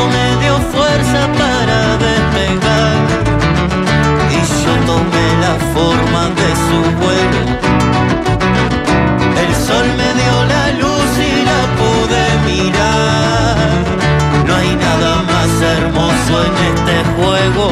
me dio fuerza para despegar y yo tomé la forma de su vuelo. El sol me dio la luz y la pude mirar. No hay nada más hermoso en este juego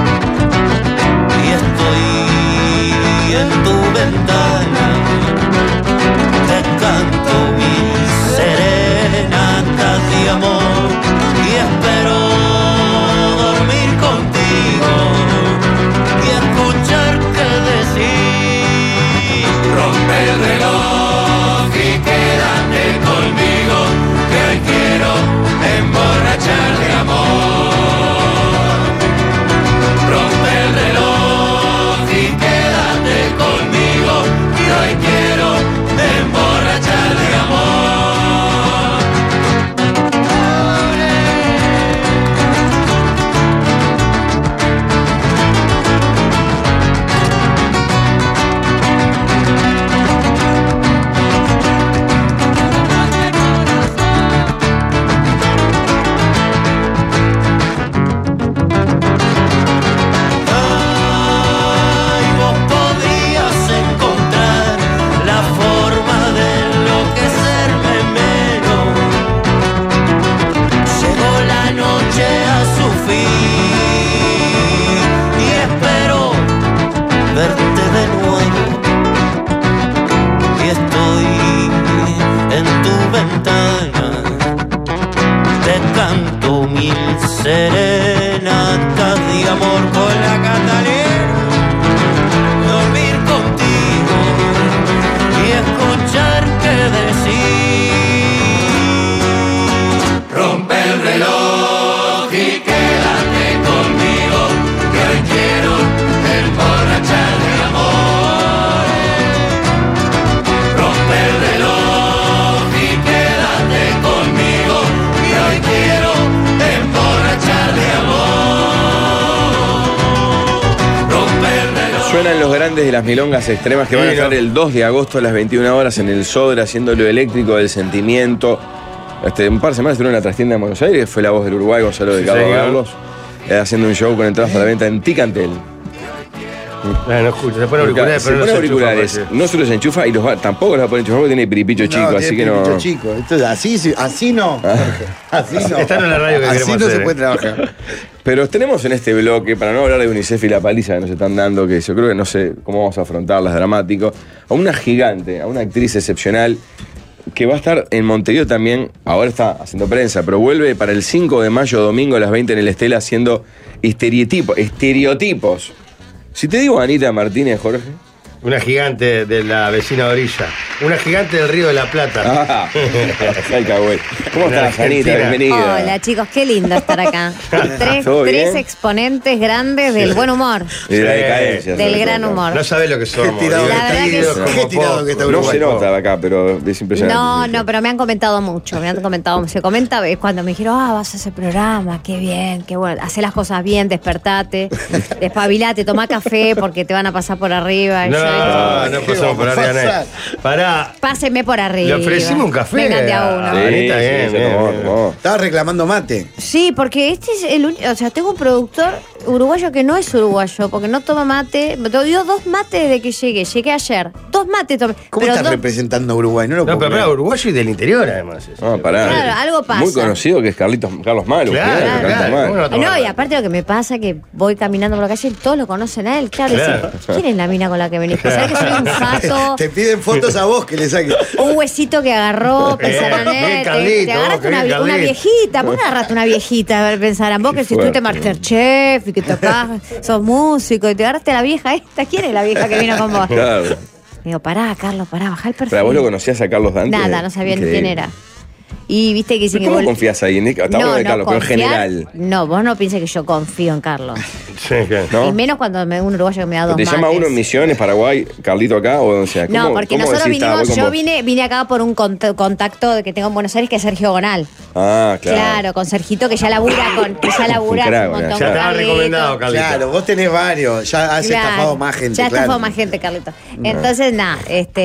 y estoy en tu ventana. Te canto mil serenatas de amor y espero dormir contigo y escuchar que decís. Rompe el reloj y quédate conmigo, que hoy quiero emborrachar de amor. Rompe el reloj y quédate conmigo, que hoy quiero emborrachar de amor. Ay, vos podrías encontrar la forma de enloquecerme menos. Llegó la noche a su fin y espero verte de nuevo. Y estoy en tu ventana, te canto mil serenatas de amor con la Catalina. Dormir contigo y escuchar que decís. Rompe el reloj y quédate conmigo, que hoy quiero emborrachar de amor. Rompe el reloj y quédate conmigo, que hoy quiero emborrachar de amor. Rompe el reloj. Suenan los grandes de las milongas extremas que van a estar el 2 de agosto a las 21 horas en el Sodre haciendo lo eléctrico del sentimiento. Un par de semanas estuvieron en la trastienda de Buenos Aires, fue la voz del Uruguay, Gonzalo de Cabo Carlos, haciendo un show con entradas a la venta en Ticantel. No escucha, se pone auriculares, Se pero pone no auriculares, se enchufa, no solo se enchufa y tampoco los va a poner enchufar porque tiene piripicho chico, No, así tiene que no. piripicho chico. Entonces, así no. Así no. Está en la radio que así queremos no hacer, se puede trabajar. Pero tenemos en este bloque, para no hablar de UNICEF y la paliza que nos están dando, que yo creo que no sé cómo vamos a afrontarla, es dramático, a una gigante, a una actriz excepcional que va a estar en Montevideo también, ahora está haciendo prensa, pero vuelve para el 5 de mayo, domingo a las 20 en el Estela, haciendo estereotipos. Si te digo Anita Martínez, Jorge. Una gigante de la vecina orilla. Una gigante del Río de la Plata. ¿Cómo estás, Anita? Bienvenida. Hola, chicos, qué lindo estar acá. ¿Todo bien? Tres exponentes grandes del buen humor. Y de la decadencia. Del gran humor. No sabés lo que somos. Qué tirado, La verdad que sí. qué tirado que está No Uruguay. se nota acá, pero es impresionante. No, pero me han comentado mucho. Se comenta cuando me dijeron, vas a ese programa, qué bien, qué bueno. Hacé las cosas bien, despertate, despabilate, toma café porque te van a pasar por arriba. No pasamos por arriba, nadie. Pará. Pásenme por arriba. Le ofrecimos un café. Vengan de a uno. Sí, Anita, bien, se bien, tomó, bien. tomó. Estaba reclamando mate. Sí, porque este es el único. O sea, tengo un productor uruguayo que no es uruguayo, porque no toma mate. Me dio 2 mates desde que llegué. Llegué ayer. 2 mates tomé. ¿Cómo estás representando a Uruguay? No lo puedo No, pero creer. pará, uruguayo y del interior, además. No, pará. Claro, algo pasa. Muy conocido que es Carlos Malo. Claro, claro. No, y aparte lo que me pasa que voy caminando por la calle y todos lo conocen a él. Claro, Claro. dicen, ¿quién es la mina con la que venís? Pensar que soy un jato, Te piden fotos a vos que le saques. un huesito que agarró, pensarán, bien, te Carlito, agarraste bien, una Carlito. viejita. ¿Por qué agarraste una viejita? A ver, pensarán, vos que si fuerte. estuviste Masterchef y que tocás, sos músico y te agarraste a la vieja esta. ¿Quién es la vieja que vino con vos? Claro. Digo, pará, Carlos, bajá el perfil. Pero vos lo conocías a Carlos Dante. Nada, no sabía ni Increíble. quién era. Y viste que dicen ¿Pero que ¿Cómo confías ahí? Está hablando de Carlos, pero en confiar- general. No, vos no pienses que yo confío en Carlos. Sí, claro. ¿No? Y menos cuando un uruguayo que me da 2 ¿Te mates. llama uno en Misiones, Paraguay, Carlito acá? O sea, No, porque nosotros vinimos, yo Como... vine acá por un contacto que tengo en Buenos Aires, que es Sergio Gonal. Ah, claro. Claro, con Sergito, que ya labura Un crack, un montón ya con Ya estaba Carlito. recomendado, Carlito. Claro, vos tenés varios. Ya has Claro, estafado más gente. Ya claro. estafó más gente, Carlito. Entonces, nada,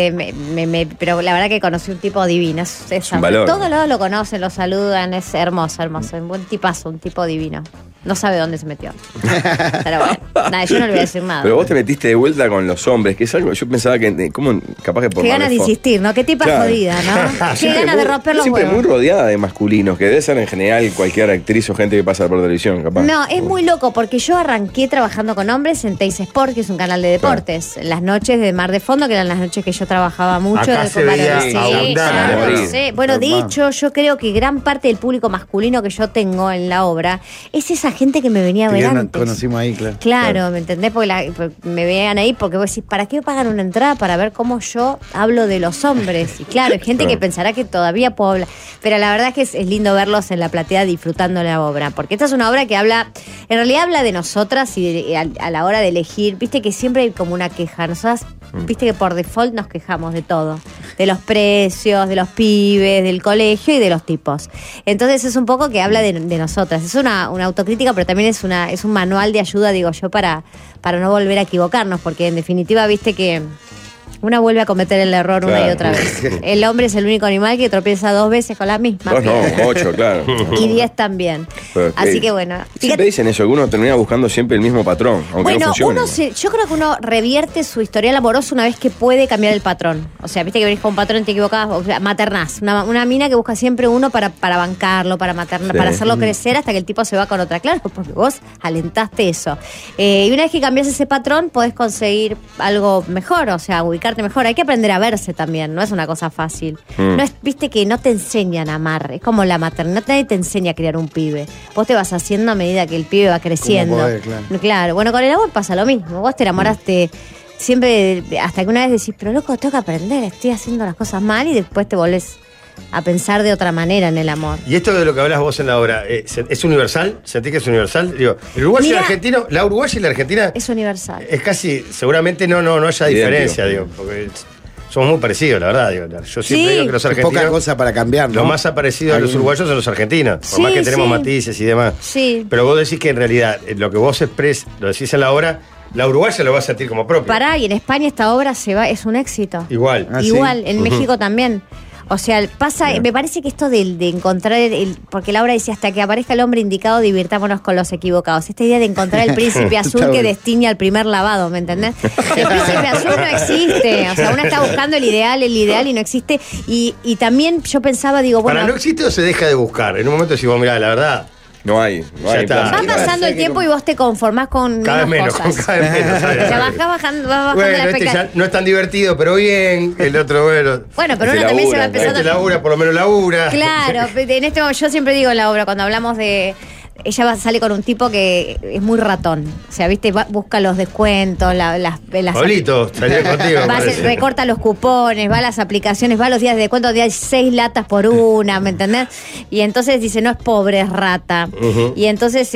pero la verdad que conocí un tipo divino. Es un valor. Todos lados lo conocen, lo saludan, es hermoso, hermoso. Un buen tipazo, un tipo divino. No sabe dónde se metió. Pero bueno, nada, yo no le voy a decir nada. Pero vos te metiste de vuelta con los hombres, que es algo, yo pensaba que, ¿cómo? Capaz que por Qué ganas de insistir, ¿no? Qué tipa Claro. jodida, ¿no? Qué Siempre ganas de muy- romper los Siempre huevos. muy rodeada de masculinos, que debe ser en general cualquier actriz o gente que pasa por televisión, capaz. No, es muy loco porque yo arranqué trabajando con hombres en Teis Sport, que es un canal de deportes. Las noches de Mar de Fondo, que eran las noches que yo trabajaba mucho. Acá de se veía varones. abundante. claro, Morir. sí. Bueno, de Normal. hecho, yo creo que gran parte del público masculino que yo tengo en la obra es esa gente que me venía a ver Que nos antes. conocimos ahí, claro. Claro, ¿me entendés? Porque me veían ahí porque vos decís, ¿para qué pagan una entrada para ver cómo yo hablo de los hombres? Y claro, hay gente que pensará que todavía puedo hablar. Pero la verdad es que es lindo verlos en la platea disfrutando la obra. Porque esta es una obra que habla, en realidad habla de nosotras y a la hora de elegir, viste que siempre hay como una queja. Nosotras, viste que por default nos quejamos de todo. De los precios, de los pibes, del colegio y de los tipos. Entonces es un poco que habla de nosotras. Es una autocrítica, pero también es un manual de ayuda, digo yo, para no volver a equivocarnos, porque en definitiva, viste que una vuelve a cometer el error una y Claro. otra vez. El hombre es el único animal que tropieza 2 veces con la misma Dos no, piedra. 8, claro. Y 10 también. Pero, Así que bueno. Siempre dicen eso, que uno termina buscando siempre el mismo patrón, aunque no Bueno, funcione. yo creo que uno revierte su historial amoroso una vez que puede cambiar el patrón. O sea, viste que venís con un patrón y te equivocás, o sea, maternás. Una mina que busca siempre uno para bancarlo, para maternar, Sí. para hacerlo crecer hasta que el tipo se va con otra. Claro, porque vos alentaste eso. Y una vez que cambias ese patrón, podés conseguir algo mejor, o sea, ubicarte mejor. Hay que aprender a verse también, no es una cosa fácil. No es, viste que no te enseñan a amar, es como la maternidad, nadie te enseña a criar un pibe. Vos te vas haciendo a medida que el pibe va creciendo. Como podés, claro. Claro, bueno, con el amor pasa lo mismo. Vos te enamoraste siempre, hasta que una vez decís, pero loco, tengo que aprender, estoy haciendo las cosas mal, y después te volvés a pensar de otra manera en el amor. Y esto de lo que hablas vos en la obra, ¿es universal? ¿Sentís que es universal? Digo, el uruguayo y el Mira, argentino, la uruguaya y la argentina Es universal. es casi, seguramente no haya diferencia, digo, porque somos muy parecidos, la verdad. Digo. Yo siempre Sí. digo que los Poca argentinos, cosa para cambiar, ¿no? lo más parecido a los uruguayos son los argentinos, por Sí, más que tenemos sí. matices y demás. Sí. Pero vos decís que en realidad lo que vos lo decís en la obra, la uruguaya lo va a sentir como propio. Pará, y en España esta obra es un éxito. Igual. Ah, ¿sí? Igual, en México también. O sea, me parece que esto de encontrar porque Laura decía, hasta que aparezca el hombre indicado, divirtámonos con los equivocados. Esta idea de encontrar el príncipe azul Está que bueno. destine al primer lavado, ¿me entendés? El príncipe azul no existe. O sea, uno está buscando el ideal y no existe. Y también yo pensaba, digo, bueno, Para no existe o se deja de buscar. En un momento decís, vos, mirá, la verdad, No hay, no Ya hay está. plan. va ¿Qué pasa? pasando el Que tiempo y vos te conformás con cada vez menos, cosas. cada vez menos. O sea, vas bajando la Bueno, este expectativa. ya no es tan divertido, pero bien. El otro, bueno. Bueno, pero Este uno también se va labura, empezando Este labura, por lo menos labura. Claro, en este momento yo siempre digo en la obra, cuando hablamos de... Ella sale con un tipo que es muy ratón. O sea, viste, busca los descuentos, las Pablito, salió contigo. parece. recorta los cupones, va a las aplicaciones, va a los días de descuento, días 6 latas por una, ¿me entendés? Y entonces dice, no es pobre, es rata. Y entonces,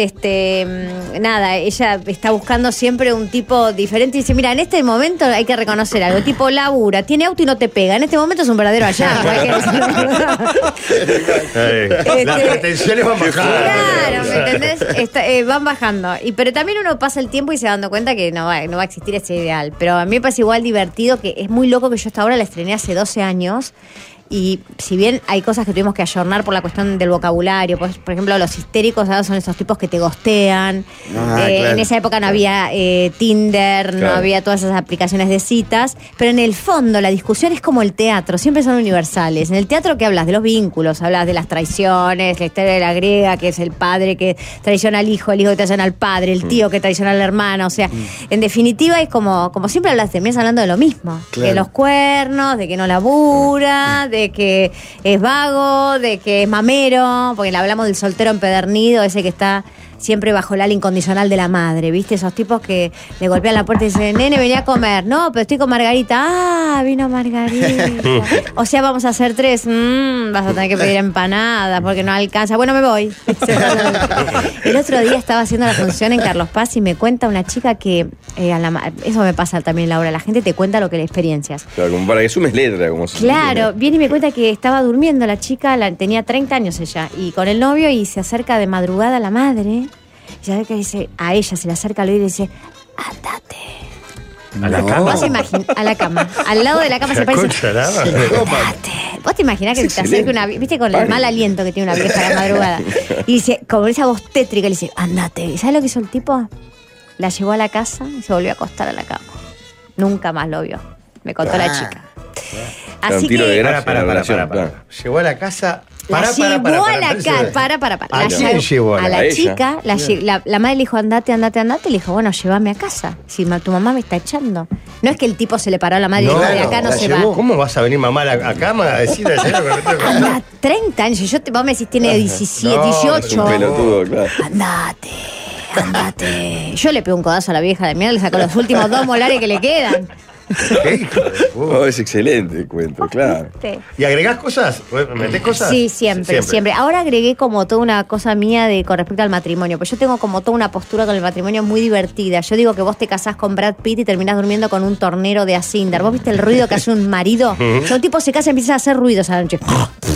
nada, ella está buscando siempre un tipo diferente y dice, mira, en este momento hay que reconocer algo. El tipo labura, tiene auto y no te pega. En este momento es un verdadero hallazgo. hay que decirlo. Las pretensiones van bajando. Claro, ¿me entendés? Van bajando. Pero también uno pasa el tiempo y se va dando cuenta que no va a existir ese ideal. Pero a mí me parece igual divertido, que es muy loco que yo esta obra la estrené hace 12 años. Y si bien hay cosas que tuvimos que ayornar por la cuestión del vocabulario, pues, por ejemplo, los histéricos ahora son esos tipos que te gostean. Ah, claro. En esa época no había Tinder, no Claro. había todas esas aplicaciones de citas, pero en el fondo la discusión es como el teatro, siempre son universales. En el teatro, ¿qué hablas? De los vínculos, hablas de las traiciones, la historia de la griega, que es el padre que traiciona al hijo, el hijo que traiciona al padre, el tío que traiciona al hermano. O sea, en definitiva es como siempre hablas, terminas hablando de lo mismo. Claro. De los cuernos, de que no labura, de que es vago, de que es mamero, porque le hablamos del soltero empedernido, ese que está siempre bajo el ala incondicional de la madre, ¿viste? Esos tipos que le golpean la puerta y dicen, nene, venía a comer. No, pero estoy con Margarita. Ah, vino Margarita. O sea, vamos a hacer 3. Vas a tener que pedir empanadas porque no alcanza. Bueno, me voy. El otro día estaba haciendo la función en Carlos Paz y me cuenta una chica que, eso me pasa también, Laura, la gente te cuenta lo que le experiencias. Claro, como para que sumes letra. Como Claro, viene y me cuenta que estaba durmiendo la chica, tenía 30 años ella, y con el novio, y se acerca de madrugada la madre, y se acerca y dice, a ella se le acerca al oído y dice, andate. ¿A la cama? A la cama. Al lado de la cama se parece. Andate. ¿Vos te imaginás que te acerque una, viste, con el mal aliento que tiene una vieja a la madrugada? Y dice, con esa voz tétrica, le dice, andate. ¿Y sabes lo que hizo el tipo? La llevó a la casa y se volvió a acostar a la cama. Nunca más lo vio. Me contó la chica. Así que. Para. Llegó a la casa. Para. ¿A quién llevó? A la chica. La madre le dijo, andate. Le dijo, bueno, llévame a casa. Si tu mamá me está echando. No es que el tipo se le paró a la madre y dijo, de acá no se va. ¿Cómo vas a venir mamá a cama a decirle a anda 30 años. Vos me decís, tiene 17, 18. Es un pelotudo, claro. Andate. Yo le pego un codazo a la vieja de mierda, le saco los últimos 2 molares que le quedan. Es excelente el cuento, claro. ¿Y agregás cosas? ¿Metés cosas? Sí, siempre. Ahora agregué como toda una cosa mía con respecto al matrimonio, pues yo tengo como toda una postura con el matrimonio muy divertida. Yo digo que vos te casás con Brad Pitt y terminás durmiendo con un tornero de Asindar. ¿Vos viste el ruido que hace un marido? Un tipo se casa y empieza a hacer ruidos a la noche.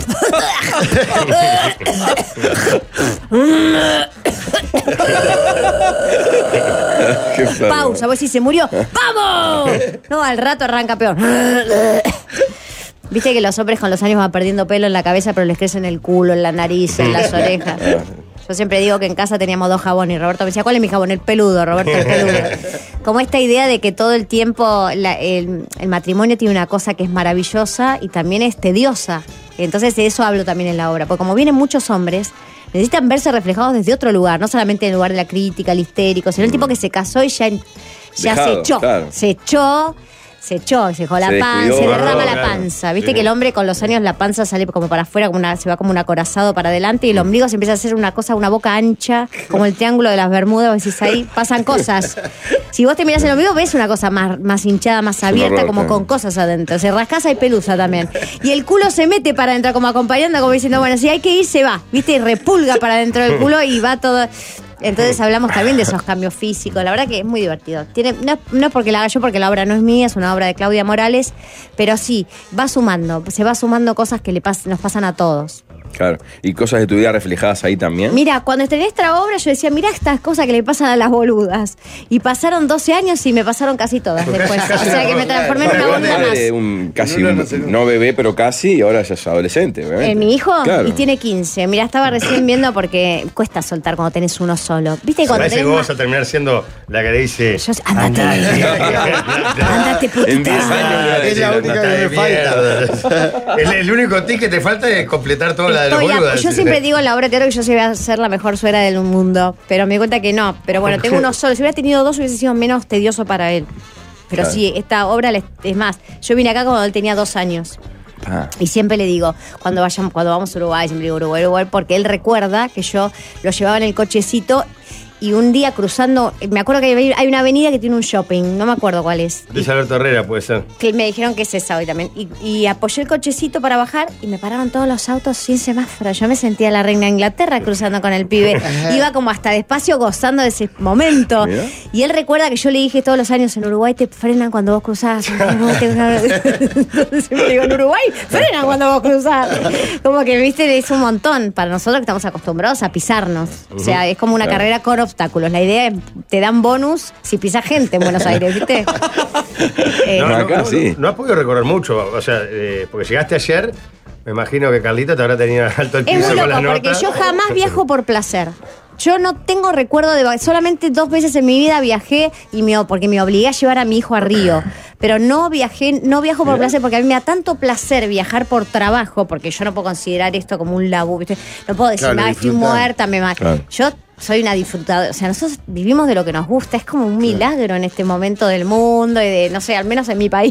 Pausa, vos decís, se murió. ¡Vamos! No, al rato arranca peor. Viste que los hombres con los años van perdiendo pelo en la cabeza, pero les crece en el culo, en la nariz, en las orejas. Yo siempre digo que en casa teníamos 2 jabones y Roberto me decía, ¿cuál es mi jabón? El peludo, Roberto, el peludo. Como esta idea de que todo el tiempo el matrimonio tiene una cosa que es maravillosa y también es tediosa. Entonces de eso hablo también en la obra, porque como vienen muchos hombres, necesitan verse reflejados desde otro lugar, no solamente en el lugar de la crítica, el histérico, sino el tipo que se casó y ya se echó. Claro. Se echó, se dejó la panza, se derrama la panza. Viste que el hombre con los años la panza sale como para afuera, se va como un acorazado para adelante y el ombligo se empieza a hacer una boca ancha, como el triángulo de las Bermudas, vos decís, ahí pasan cosas. Si vos te mirás el ombligo, ves una cosa más hinchada, más abierta, como con cosas adentro. Se rascas, hay pelusa también. Y el culo se mete para adentro, como acompañando, como diciendo, bueno, si hay que ir, se va. Viste, y repulga para adentro del culo y va todo. Entonces hablamos también de esos cambios físicos. La verdad que es muy divertido. No es porque la haga yo, porque la obra no es mía, es una obra de Claudia Morales, pero sí, se va sumando cosas que nos pasan a todos. Claro. ¿Y cosas de tu vida reflejadas ahí también? Mira, cuando estrené esta obra yo decía, mira estas cosas que le pasan a las boludas. Y pasaron 12 años y me pasaron casi todas después. O sea que me transformé en una boluda más. No bebé, pero casi, y ahora ya es adolescente, obviamente. Mi hijo, claro. Y tiene 15. Mira, estaba recién viendo porque cuesta soltar cuando tenés uno solo. ¿Viste? Cuando parece que vos vas a terminar siendo la que le dice... Andate, putita. En 10 años es la única que me falta. El único tic que te falta es completar toda la de los boludas. Yo siempre digo en la obra de teatro que yo voy a ser la mejor suegra del mundo, pero me di cuenta que no. Pero bueno, tengo uno solo. Si hubiera tenido 2 hubiese sido menos tedioso para él. Pero claro. Sí, esta obra es más. Yo vine acá cuando él tenía 2 años. Y siempre le digo, cuando vamos a Uruguay, siempre digo Uruguay, porque él recuerda que yo lo llevaba en el cochecito. Y un día cruzando, me acuerdo que hay una avenida que tiene un shopping, no me acuerdo cuál es. De Alberto Herrera puede ser. Que me dijeron que es esa hoy también. Y apoyé el cochecito para bajar y me pararon todos los autos sin semáforo. Yo me sentía la reina de Inglaterra cruzando con el pibe. Iba como hasta despacio gozando de ese momento. ¿Mira? Y él recuerda que yo le dije todos los años, en Uruguay te frenan cuando vos cruzás. Entonces siempre digo, en Uruguay frenan cuando vos cruzás. Como que, viste, es un montón para nosotros que estamos acostumbrados a pisarnos. O sea, es como una carrera con obstáculos. La idea es, te dan bonus si pisas gente en Buenos Aires, ¿viste? No has podido recorrer mucho, o sea, porque llegaste ayer, me imagino que Carlita te habrá tenido alto el piso con las notas. Porque yo jamás viajo por placer. Yo no tengo recuerdo solamente 2 veces en mi vida viajé porque me obligué a llevar a mi hijo a Río. Pero no viajo por placer, porque a mí me da tanto placer viajar por trabajo, porque yo no puedo considerar esto como un laburo, ¿viste? No puedo decir, estoy muerta, me mata. Claro. Yo soy una disfrutadora. O sea, nosotros vivimos de lo que nos gusta. Es como un milagro en este momento del mundo y de, no sé, al menos en mi país.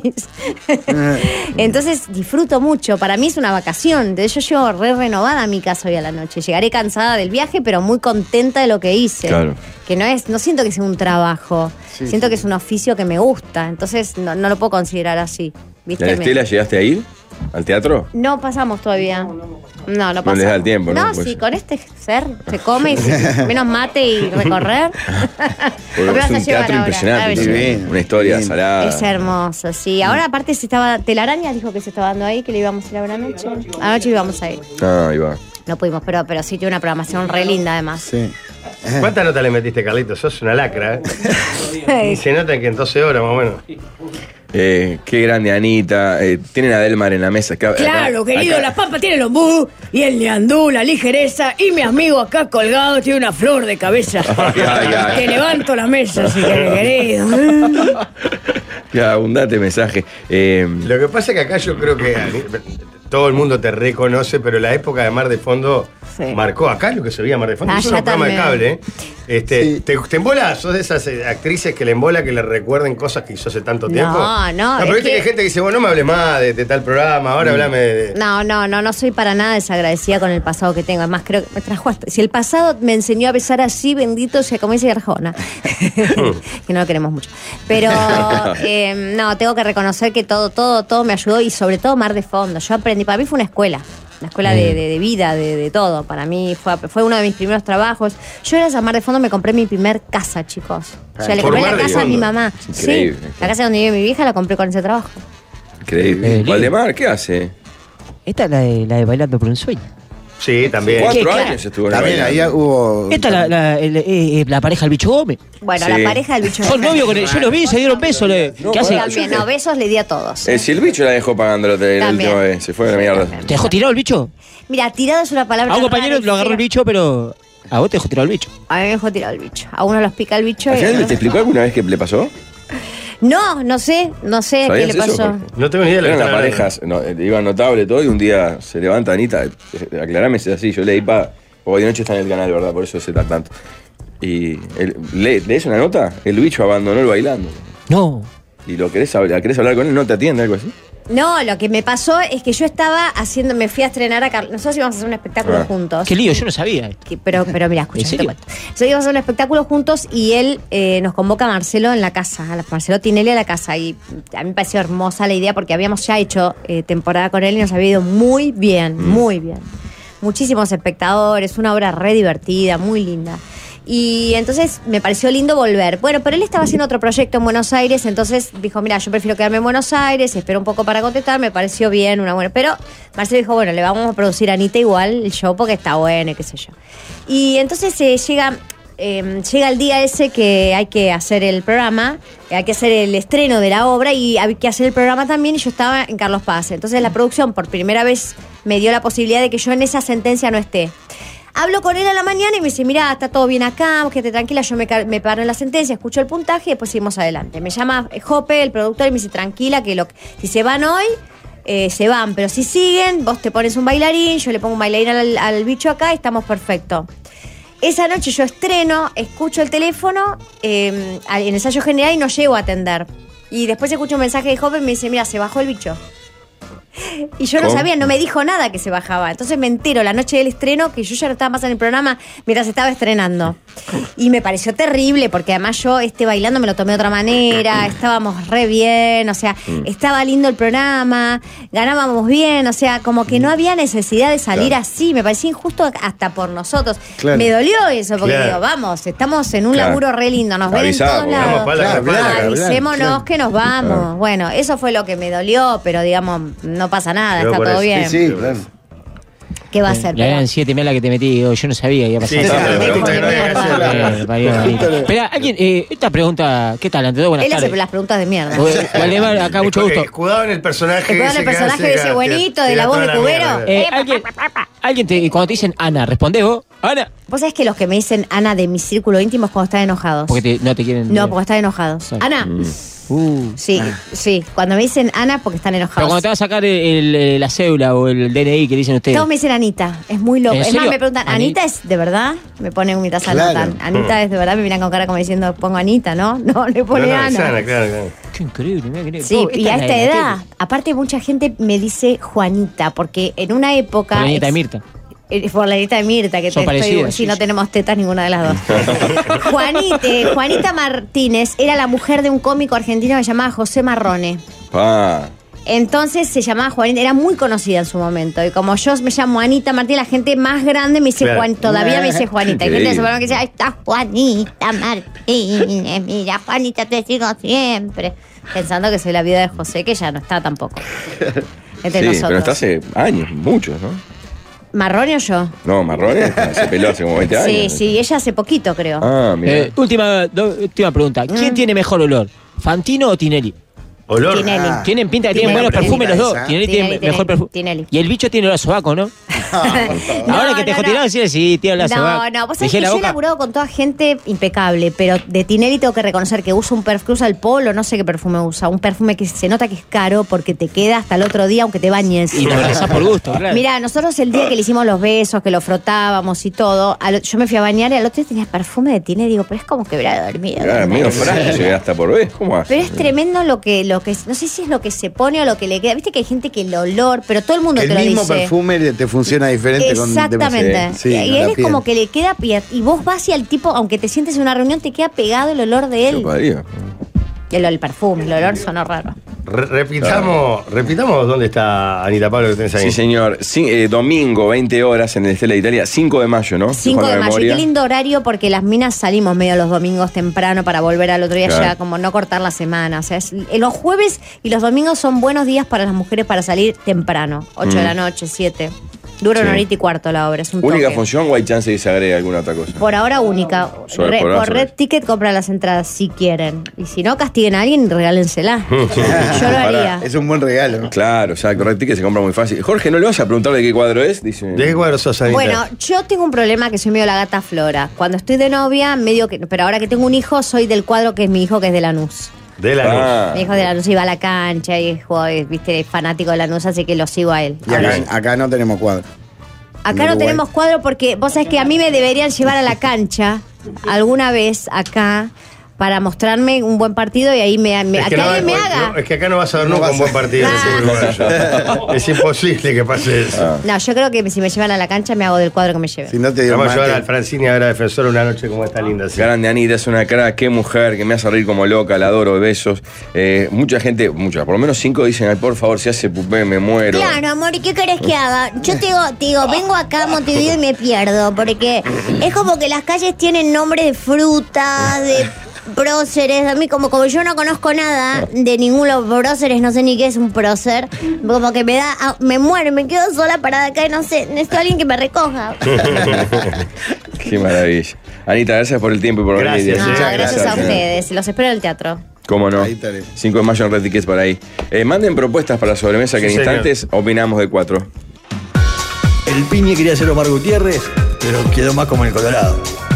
Entonces disfruto mucho. Para mí es una vacación. De hecho, yo llego renovada a mi casa hoy a la noche. Llegaré cansada del viaje, pero muy contenta de lo que hice. Claro. Que no siento que sea un trabajo. Siento que es un oficio que me gusta. Entonces no lo puedo considerar así. ¿Viste? ¿La Estela llegaste a ir al teatro? No pasamos todavía. No pasamos. les da el tiempo, ¿no? No, Pues- sí, con este ser se come y menos mate y recorrer. Porque es un teatro Ahora, impresionante. claro, tiene una historia salada. es hermoso, sí. Ahora aparte Telaraña dijo que se estaba dando ahí, que le íbamos a ir a ver anoche. Anoche íbamos a ir. Ah, ahí va. No pudimos, pero sí tiene una programación re linda además. Sí. ¿Cuántas notas le metiste, Carlitos? Sos una lacra, ¿eh? Y se nota que en 12 horas más o menos. Qué grande Anita. Tienen a Delmar en la mesa. Claro, querido, la pampa tiene el ombú y el ñandú, la ligereza, y mi amigo acá colgado tiene una flor de cabeza. Ay. Te levanto la mesa, si querés, querido. Qué abundante mensaje. Lo que pasa es que acá yo creo que todo el mundo te reconoce, pero la época de Mar de Fondo Sí. marcó acá lo que se veía Mar de Fondo. Es un Allá programa de también. cable, ¿eh? ¿Te embola? ¿Sos de esas actrices que le embola que le recuerden cosas que hizo hace tanto tiempo? No, pero es viste que que- hay gente que dice, bueno, no me hables más de tal programa, ahora hablame de... No soy para nada desagradecida con el pasado que tengo. Además, creo que me trajo hasta. Si el pasado me enseñó a besar así, bendito sea, como dice Arjona. Que no lo queremos mucho. Pero no, tengo que reconocer que todo me ayudó y sobre todo Mar de Fondo. Yo aprendí, para mí fue una escuela de vida, de todo. Para mí fue uno de mis primeros trabajos. Yo gracias a Mar de Fondo me compré mi primer casa, chicos. O sea, le Por compré la Mar de casa a mi Fondo. mamá. Increíble. Sí, la casa donde vive mi vieja la compré con ese trabajo. Increíble. Valdemar, ¿qué hace? Esta es la de Bailando por un Sueño. Sí, también. 4 claro. años estuvo en También ahí hubo. Esta es la pareja del Bicho Gómez. Bueno, Sí. la pareja del bicho. Son novios con él. Yo los vi, se dieron besos. ¿Qué hace? También, no, besos le di a todos. Si el bicho la dejó pagando la También. última vez, se fue a la mierda. ¿Te dejó tirado el bicho? Mira, tirado es una palabra. A un compañero rara, lo agarró el bicho, pero a vos te dejó tirado el bicho. A mí me dejó tirado el bicho. A uno los pica el bicho. ¿Al y a final otros- te explicó alguna vez qué le pasó? No sé qué ¿Sabías le eso? pasó. Porque No tengo ni idea de lo que Eran las están hablando. parejas, iban notable todo y un día se levanta Anita, aclarame si es así, yo leí porque de noche está en el canal, ¿verdad? Por eso sé tanto. Y lees una nota, el bicho abandonó el bailando. No. Y querés hablar con él, no te atiende, algo así. No, lo que me pasó es que yo estaba me fui a estrenar a Carlos. Nosotros íbamos a hacer un espectáculo juntos. Qué lío, yo no sabía. Pero mira, escucha, ¿En te serio? cuento. Nosotros íbamos a hacer un espectáculo juntos y él nos convoca a Marcelo en la casa, Marcelo Tinelli a la casa. Y a mí me pareció hermosa la idea porque habíamos ya hecho temporada con él y nos había ido muy bien, muy bien. Muchísimos espectadores, una obra re divertida, muy linda. Y entonces me pareció lindo volver. Bueno, pero él estaba haciendo otro proyecto en Buenos Aires, entonces dijo, mira, yo prefiero quedarme en Buenos Aires, espero un poco para contestar, me pareció bien, una buena. Pero Marcelo dijo, bueno, le vamos a producir a Anita igual el show porque está bueno y qué sé yo. Y entonces llega el día ese que hay que hacer el programa, hay que hacer el estreno de la obra y hay que hacer el programa también y yo estaba en Carlos Paz. Entonces la producción por primera vez me dio la posibilidad de que yo en esa sentencia no esté. Hablo con él a la mañana y me dice, mira, está todo bien acá, quédate tranquila, yo me paro en la sentencia, escucho el puntaje y después seguimos adelante. Me llama Jope, el productor, y me dice, tranquila, que si se van hoy, se van, pero si siguen, vos te pones un bailarín, yo le pongo un bailarín al bicho acá y estamos perfectos. Esa noche yo estreno, escucho el teléfono en ensayo general y no llego a atender. Y después escucho un mensaje de Jope y me dice, mira, se bajó el bicho. Y yo no ¿Cómo? sabía, no me dijo nada que se bajaba. Entonces me entero la noche del estreno que yo ya no estaba más en el programa mientras estaba estrenando. Y me pareció terrible porque además yo bailando me lo tomé de otra manera, estábamos re bien, o sea, estaba lindo el programa, ganábamos bien, o sea, como que no había necesidad de salir Claro. así, me parecía injusto hasta por nosotros. Claro. Me dolió eso porque Claro. digo, vamos, estamos en un Claro. laburo re lindo, nos ven en Avisá, todos porque lados. vamos para la Claro, Avisémonos claro. que nos vamos. Claro. Bueno, eso fue lo que me dolió, pero digamos, no pasa nada, Pero está por todo eso- bien. Sí, claro. ¿Qué va a hacer? Le eran 7 melas que te metí, yo no sabía. Iba a pasar. Sí, sí, Claro. la pregunta que no había que Claro. hacer. Espera, alguien, esta pregunta, ¿qué tal? Ante todo, buenas Él hace tardes. las preguntas de mierda. Valdemar, acá mucho gusto. Escudado en el personaje. Escudado en el ese que personaje hace de ese que- buenito, que de la tira voz toda de cubero. mierda. Alguien cuando te dicen Ana, ¿respondés vos? Ana. Vos sabés que los que me dicen Ana de mi círculo íntimo es cuando están enojados. Porque no te quieren. No, porque están enojados. Sí. Ana. Sí, sí. Cuando me dicen Ana, porque están Pero enojados. cuando te va a sacar la cédula o el DNI que dicen ustedes. Todos me dicen Anita, es muy loco. ¿En Es más, serio? me preguntan, ¿Anita es de verdad? Me ponen mi taza Claro. Natán. Anita es de verdad, me miran con cara como diciendo, pongo Anita, ¿no? No, le pone No, Ana. es Ana, claro. Qué increíble, mira que Sí, y a es la esta de la edad, tele. aparte mucha gente me dice Juanita, porque en una época... Por la nieta de Mirta. Por la nieta de Mirta, que Son parecidas, sí, sí, no sí. tenemos tetas ninguna de las dos. Juanita Martínez era la mujer de un cómico argentino que se llamaba José Marrone. Pa. Entonces se llamaba Juanita, era muy conocida en su momento. Y como yo me llamo Anita Martínez, la gente más grande me dice Claro. Juan, todavía me dice Juanita. Hay gente de Increíble. su programa que dice, ahí está Juanita Martínez, mira, Juanita, te sigo siempre. Pensando que soy la vida de José, que ya no está tampoco. Entre Sí, nosotros. pero está hace años, muchos, ¿no? ¿Marrone o yo? No, Marrones se peló hace como 20 años. Sí, sí, ella hace poquito, creo. Ah, mira. Última pregunta. ¿Quién tiene mejor olor? ¿Fantino o Tinelli? Olor. Tinelli. Ah. Tienen pinta que tienen Tinelli. buenos perfumes los dos. Esa. Tinelli Tinelli, tiene mejor Tinelli, perfume. Tinelli. Y el bicho tiene olor a sobaco, ¿no? Ahora que te dejó tirado, sí, tiene olor a sobaco. No, vos sabés Dejé que la yo he boca. laburado con toda gente impecable, pero de Tinelli tengo que reconocer que usa un perfume, usa el Polo, no sé qué perfume usa, un perfume que se nota que es caro porque te queda hasta el otro día aunque te bañes. Y lo rezás por gusto, claro. Mira, nosotros el día que le hicimos los besos, que lo frotábamos y todo, yo me fui a bañar y al otro día tenía perfume de Tinelli, digo, pero es como que hubiera dormido. Claro, amigo, frágil, se ve hasta por vez. ¿Cómo hace? Pero es tremendo lo que, no sé si es lo que se pone o lo que le queda. Viste que hay gente que el olor, pero todo el mundo El te lo mismo dice. perfume te funciona diferente Exactamente. Sí, y con él la es piel. como que le queda y vos vas y al tipo, aunque te sientes en una reunión, te queda pegado el olor de Yo él. podría. El perfume, el olor sonó raro. Repitamos dónde está Anita Pablo que tenés ahí. Sí, señor. Domingo, 20 horas en el Estela de Italia, 5 de mayo, ¿no? 5 Con la de mayo. Y memoria. qué lindo horario porque las minas salimos medio los domingos temprano para volver al otro día Claro. ya, como no cortar la semana. O sea, los jueves y los domingos son buenos días para las mujeres para salir temprano. 8 de la noche, 7. Dura una Sí. horita y cuarto la obra, es un ¿Única toque. función o hay chance de que se agregue alguna otra cosa? Por ahora única. por ahora Por Red Ticket compran las entradas si quieren. Y si no, castiguen a alguien y regálensela. Yo lo haría. Es un buen regalo, ¿no? Claro, o sea, Red Ticket se compra muy fácil. Jorge, ¿no le vas a preguntar de qué cuadro es? Dice. ¿De qué cuadro sos, Anita? Bueno, yo tengo un problema que soy medio la gata Flora. Cuando estoy de novia, medio que. Pero ahora que tengo un hijo, soy del cuadro que es mi hijo, que es de Lanús. De la luz. Ah, Mi hijo de Lanús iba a la cancha y juega, viste, es fanático de Lanús, así que lo sigo a él. Y acá no tenemos cuadro. Acá en no Uruguay. tenemos cuadro porque vos sabés que a mí me deberían llevar a la cancha alguna vez acá para mostrarme un buen partido y ahí a que alguien me haga. Es que acá no vas a ver No nunca vas un buen a- partido. Es imposible que pase eso. No, yo creo que si me llevan a la cancha me hago del cuadro que me lleven. Si no te dio Vamos a llevar mate. al Francini a ver a Defensor una noche como esta linda. Sí. grande Anita, es una crack, qué mujer, que me hace reír como loca, la adoro, besos. Mucha gente, por lo menos 5 dicen, ay, por favor, si hace pupé, me muero. Claro, amor, ¿y qué querés que haga? Yo te digo, vengo acá a Montevideo y me pierdo, porque es como que las calles tienen nombres de frutas, de próceres. A mí, como yo no conozco nada de ninguno de los próceres, no sé ni qué es un prócer, como que me muero, me quedo sola parada acá y no sé, necesito a alguien que me recoja. Qué maravilla. Anita, gracias por el tiempo y por venir. Gracias, No, Muchas gracias a Gracias. ustedes. Los espero en el teatro. ¿Cómo no? Ahí estaré. 5 de mayo en Red Tickets por ahí. Manden propuestas para la sobremesa que Sí, en señor. instantes opinamos de 4. El Piñe quería ser Omar Gutiérrez, pero quedó más como el Colorado.